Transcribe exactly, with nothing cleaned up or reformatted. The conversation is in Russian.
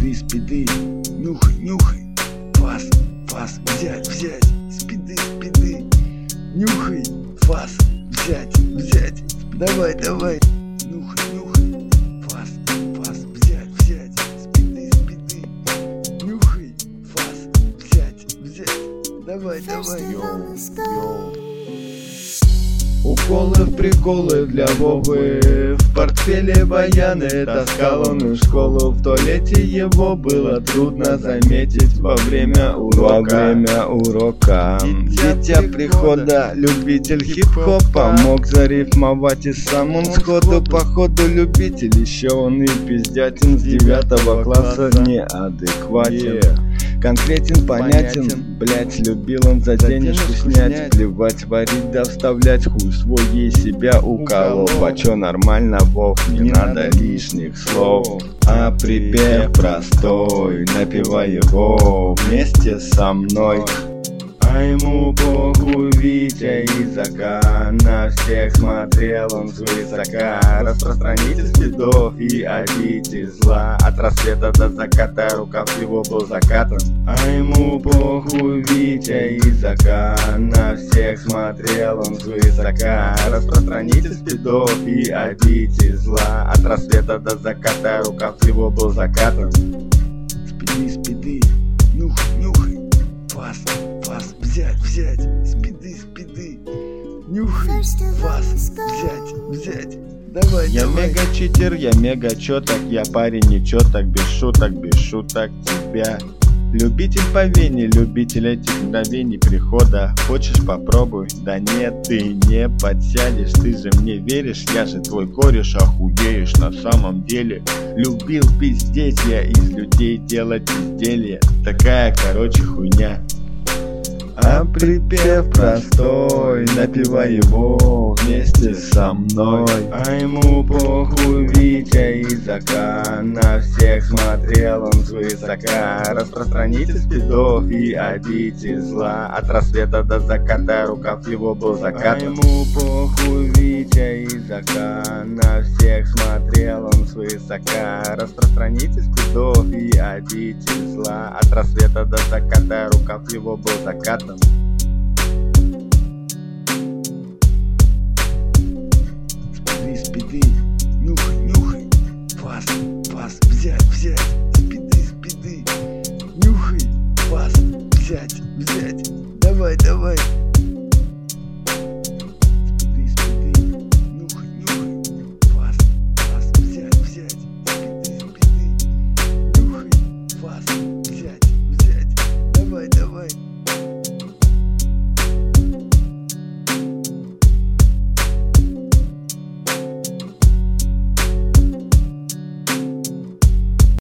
Спиды, спиды, нюхай, нюхай. Фас, фас, взять, взять. Спиды, спиды, нюхай. Фас, взять, взять. Давай, давай. Нюхай, нюхай. Фас, фас, взять, взять. Спиды, спиды, нюхай. Фас, взять, взять. Давай, давай. Йоу, йоу. Уколы, приколы для Вовы. В портфеле баяны таскал он в школу. В туалете его было трудно заметить во время урока. Во время урока. Дитя прихода, любитель хип-хопа. Мог зарифмовать и сам он сходу. Походу любитель, еще он и пиздятин. С девятого класса неадекватен. Конкретен, понятен, блять, любил он за денежку снять. Плевать, варить да вставлять, хуй свой ей себя уколол. А чё нормально, Вов, не, не надо лишних слов. А припев простой, напевай его вместе со мной. А ему похуй, Витя из окна, на всех смотрел он свысока. Распространитель спидов и обитель зла. От рассвета до заката рукав его был закатан. А ему похуй, Витя из окна, на всех смотрел он свысока. Распространитель спидов и обитель зла. От рассвета до заката рукав его был закатан. Спиды, спиды, нюхай, нюхай. Фас, фас, взять, взять. Спиды, спиды, нюхай. Фас, взять, взять. Давай, я давай. мега читер, я мега чёток. Я парень не чёток, без шуток, без шуток тебя. Любитель по вене, любитель этих мгновений прихода. Хочешь попробуй? Да нет, ты не подсядешь. Ты же мне веришь, я же твой кореш. Охуеешь на самом деле. Любил пиздеть я, из людей делать изделия. Такая, короче, хуйня. А припев простой, напевай его вместе со мной. А ему похуй, Витя из окна, на всех смотрел он свысока. Распространитель спидов и обитель зла. От рассвета до заката рукав его был закатан. А ему похуй, Витя из окна, на всех смотрел он свысока. Распространитель спидов и обитель зла. От рассвета до заката рукав его был закатан. Спиды, спиды, нюхай, нюхай. Фас, фас, взять, взять. Спиды, спиды, нюхай. Фас, взять, взять. Давай, давай.